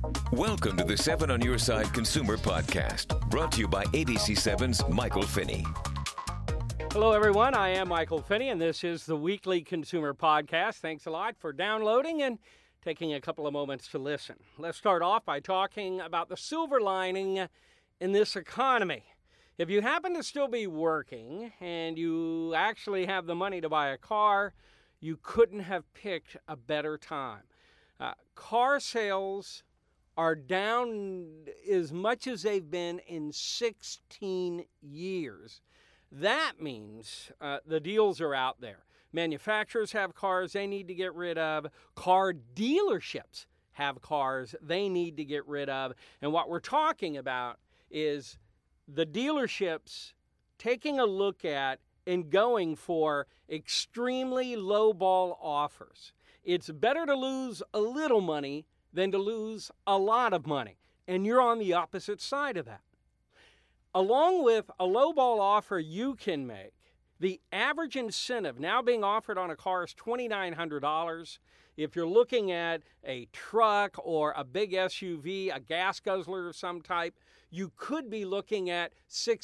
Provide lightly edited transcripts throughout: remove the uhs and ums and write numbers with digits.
Welcome to the 7 on Your Side Consumer Podcast, brought to you by ABC7's Michael Finney. Hello, everyone. I am Michael Finney, and this is the Weekly Consumer Podcast. Thanks a lot for downloading and taking a couple of moments to listen. Let's start off by talking about the silver lining in this economy. If you happen to still be working and you actually have the money to buy a car, you couldn't have picked a better time. Car sales are down as much as they've been in 16 years. That means the deals are out there. Manufacturers have cars they need to get rid of. Car dealerships have cars they need to get rid of. And what we're talking about is the dealerships taking a look at and going for extremely lowball offers. It's better to lose a little money than to lose a lot of money. And you're on the opposite side of that. Along with a lowball offer you can make, the average incentive now being offered on a car is $2,900. If you're looking at a truck or a big SUV, a gas guzzler of some type, you could be looking at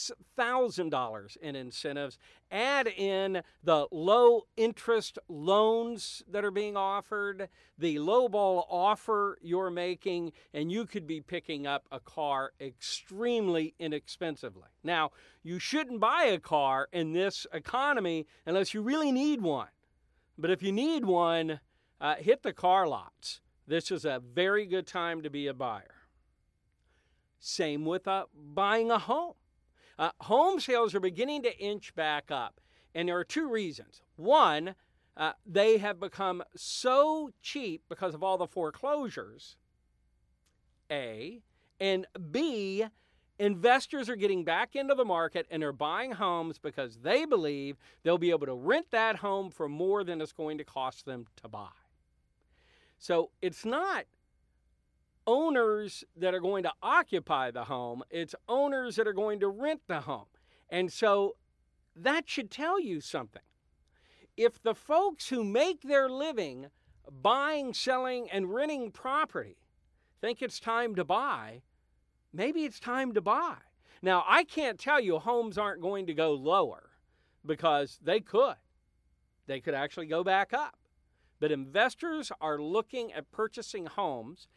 $6,000 in incentives. Add in the low interest loans that are being offered, the lowball offer you're making, and you could be picking up a car extremely inexpensively. Now, you shouldn't buy a car in this economy unless you really need one. But if you need one, hit the car lots. This is a very good time to be a buyer. Same with buying a home. Home sales are beginning to inch back up, and there are two reasons. One, they have become so cheap because of all the foreclosures, A, and B, investors are getting back into the market and are buying homes because they believe they'll be able to rent that home for more than it's going to cost them to buy. So it's not owners that are going to occupy the home, it's owners that are going to rent the home. And so that should tell you something. If the folks who make their living buying, selling, and renting property think it's time to buy, maybe it's time to buy. Now, I can't tell you homes aren't going to go lower because they could. They could actually go back up. But investors are looking at purchasing homes.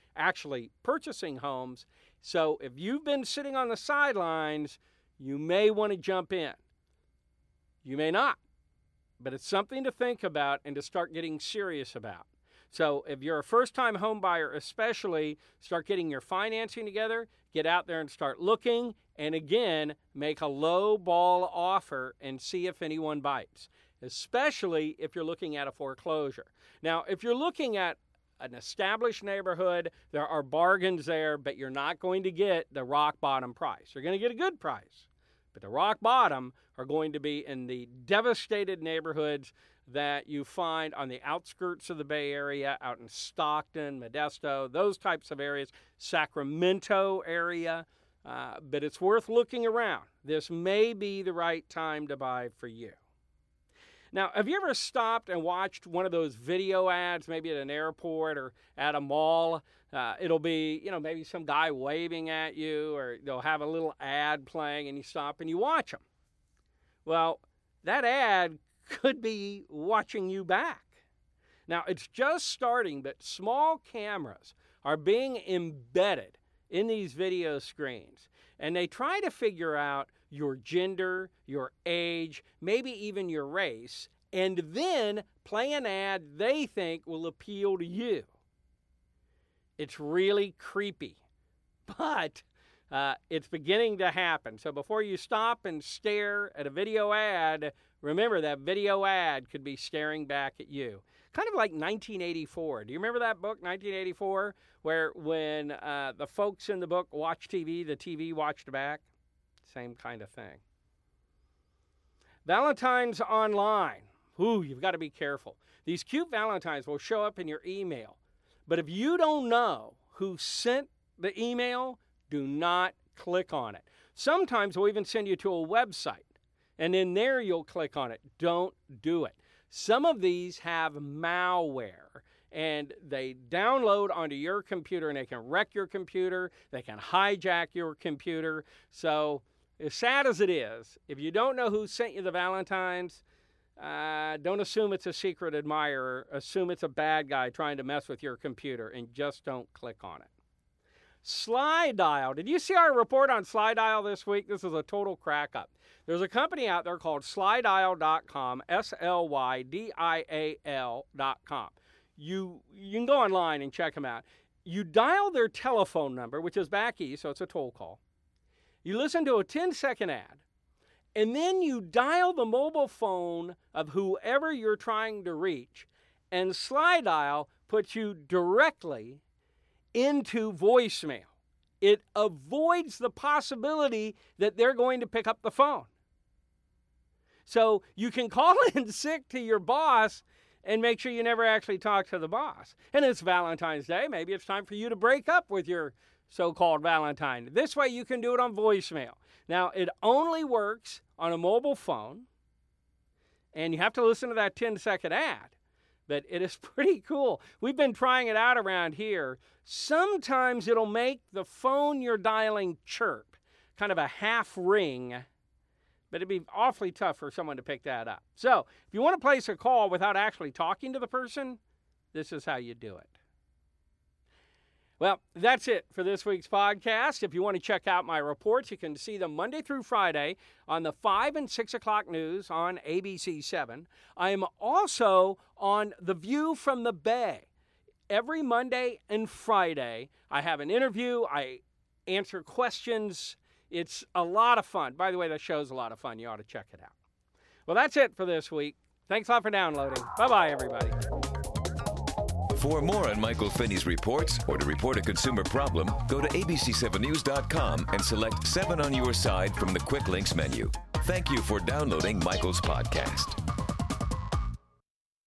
So if you've been sitting on the sidelines, you may want to jump in. You may not. But it's something to think about and to start getting serious about. So if you're a first-time home buyer especially, start getting your financing together, get out there and start looking, and again, make a low ball offer and see if anyone bites, especially if you're looking at a foreclosure. Now, if you're looking at an established neighborhood, there are bargains there, but you're not going to get the rock bottom price. You're going to get a good price, but the rock bottom are going to be in the devastated neighborhoods that you find on the outskirts of the Bay Area, out in Stockton, Modesto, those types of areas, Sacramento area, but it's worth looking around. This may be the right time to buy for you. Now, have you ever stopped and watched one of those video ads, maybe at an airport or at a mall? It'll be, maybe some guy waving at you, or they'll have a little ad playing and you stop and you watch them. Well, that ad could be watching you back. Now, it's just starting, but small cameras are being embedded in these video screens, and they try to figure out your gender, your age, maybe even your race, and then play an ad they think will appeal to you. It's really creepy, but it's beginning to happen. So before you stop and stare at a video ad, remember that video ad could be staring back at you. Kind of like 1984. Do you remember that book, 1984, where when the folks in the book watched TV, the TV watched back? Same kind of thing. Valentine's online. Ooh, you've got to be careful. These cute Valentines will show up in your email. But if you don't know who sent the email, do not click on it. Sometimes we'll even send you to a website, and in there you'll click on it. Don't do it. Some of these have malware, and they download onto your computer, and they can wreck your computer. They can hijack your computer. So as sad as it is, if you don't know who sent you the Valentines, don't assume it's a secret admirer. Assume it's a bad guy trying to mess with your computer, and just don't click on it. SlyDial. Did you see our report on SlyDial this week? This is a total crack up. There's a company out there called SlyDial.com, SLYDIAL.com. You can go online and check them out. You dial their telephone number, which is back east, so it's a toll call. You listen to a 10-second ad, and then you dial the mobile phone of whoever you're trying to reach, and SlyDial puts you directly into voicemail. It avoids the possibility that they're going to pick up the phone. So you can call in sick to your boss and make sure you never actually talk to the boss. And it's Valentine's Day. Maybe it's time for you to break up with your so-called Valentine. This way you can do it on voicemail. Now, it only works on a mobile phone, and you have to listen to that 10-second ad. But it is pretty cool. We've been trying it out around here. Sometimes it'll make the phone you're dialing chirp, kind of a half ring, but it'd be awfully tough for someone to pick that up. So if you want to place a call without actually talking to the person, this is how you do it. Well, that's it for this week's podcast. If you want to check out my reports, you can see them Monday through Friday on the 5 and 6 o'clock news on ABC7. I am also on The View from the Bay. Every Monday and Friday, I have an interview. I answer questions. It's a lot of fun. By the way, that show's a lot of fun. You ought to check it out. Well, that's it for this week. Thanks a lot for downloading. Bye-bye, everybody. For more on Michael Finney's reports or to report a consumer problem, go to abc7news.com and select 7 on your side from the Quick Links menu. Thank you for downloading Michael's podcast.